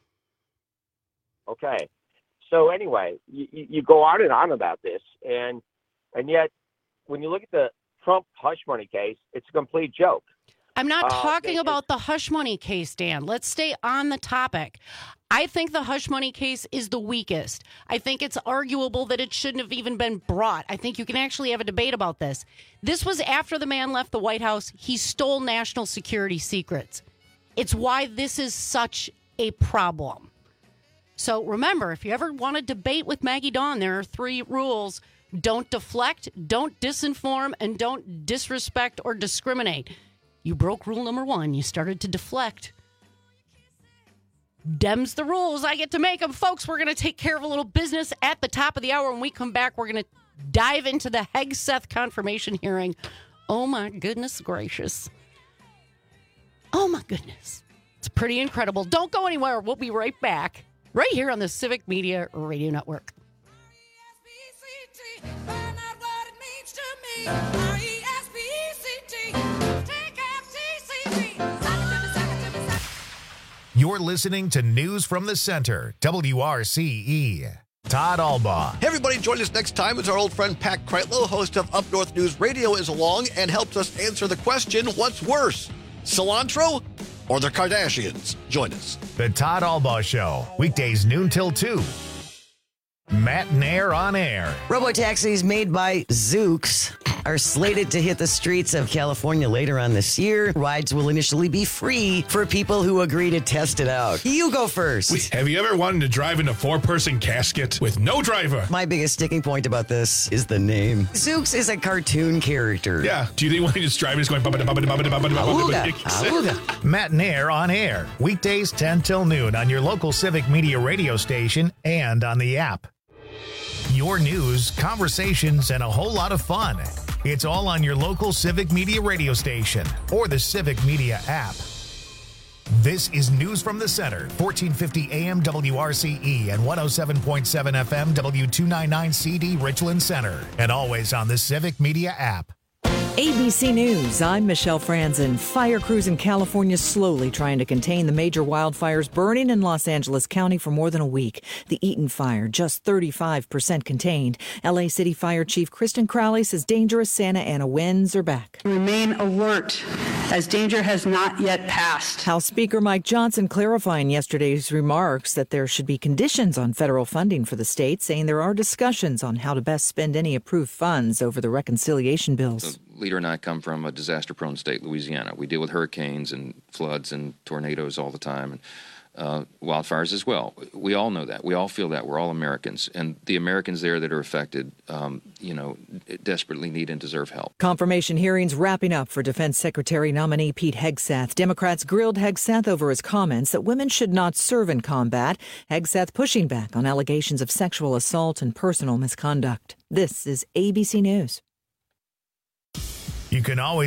Okay. So anyway, you, you go on and on about this, and and yet when you look at the Trump hush money case, it's a complete joke. I'm not Uh, talking they- about the hush money case, Dan. Let's stay on the topic. I think the hush money case is the weakest. I think it's arguable that it shouldn't have even been brought. I think you can actually have a debate about this. This was after the man left the White House. He stole national security secrets. It's why this is such a problem. So remember, if you ever want to debate with Maggie Dawn, there are three rules. Don't deflect, don't disinform, and don't disrespect or discriminate. You broke rule number one. You started to deflect. Dem's the rules. I get to make them. Folks, we're going to take care of a little business at the top of the hour. When we come back, we're going to dive into the Hegseth confirmation hearing. Oh, my goodness gracious. Oh, my goodness. It's pretty incredible. Don't go anywhere. We'll be right back. Right here on the Civic Media Radio Network. You're listening to News from the Center, W R C E. Todd Albaugh. Hey, everybody, join us next time as our old friend Pat Kreitlow, host of Up North News Radio, is along and helps us answer the question, what's worse, cilantro or the Kardashians? Join us. The Todd Albaugh Show, weekdays noon till two. Matt and Air on air. Robotaxis made by Zooks are slated to hit the streets of California later on this year. Rides will initially be free for people who agree to test it out. You go first. Wait, have you ever wanted to drive in a four-person casket with no driver? My biggest sticking point about this is the name. Zooks is a cartoon character. Yeah. Do you think when he just driving, he's going... Auga, auga. Matt and Air on air. Weekdays ten till noon on your local Civic Media radio station and on the app. Your news, conversations, and a whole lot of fun. It's all on your local Civic Media radio station or the Civic Media app. This is News from the Center, fourteen fifty A M W R C E and one oh seven point seven F M W two ninety-nine C D Richland Center, and always on the Civic Media app. A B C News, I'm Michelle Franzen. Fire crews in California slowly trying to contain the major wildfires burning in Los Angeles County for more than a week. The Eaton fire, just thirty-five percent contained. L A City Fire Chief Kristen Crowley says dangerous Santa Ana winds are back. Remain alert, as danger has not yet passed. House Speaker Mike Johnson clarifying yesterday's remarks that there should be conditions on federal funding for the state, saying there are discussions on how to best spend any approved funds over the reconciliation bills. Leader and I come from a disaster-prone state, Louisiana. We deal with hurricanes and floods and tornadoes all the time, and uh, wildfires as well. We all know that. We all feel that. We're all Americans, and the Americans there that are affected, um, you know, desperately need and deserve help. Confirmation hearings wrapping up for Defense Secretary nominee Pete Hegseth. Democrats grilled Hegseth over his comments that women should not serve in combat. Hegseth pushing back on allegations of sexual assault and personal misconduct. This is A B C News. You can always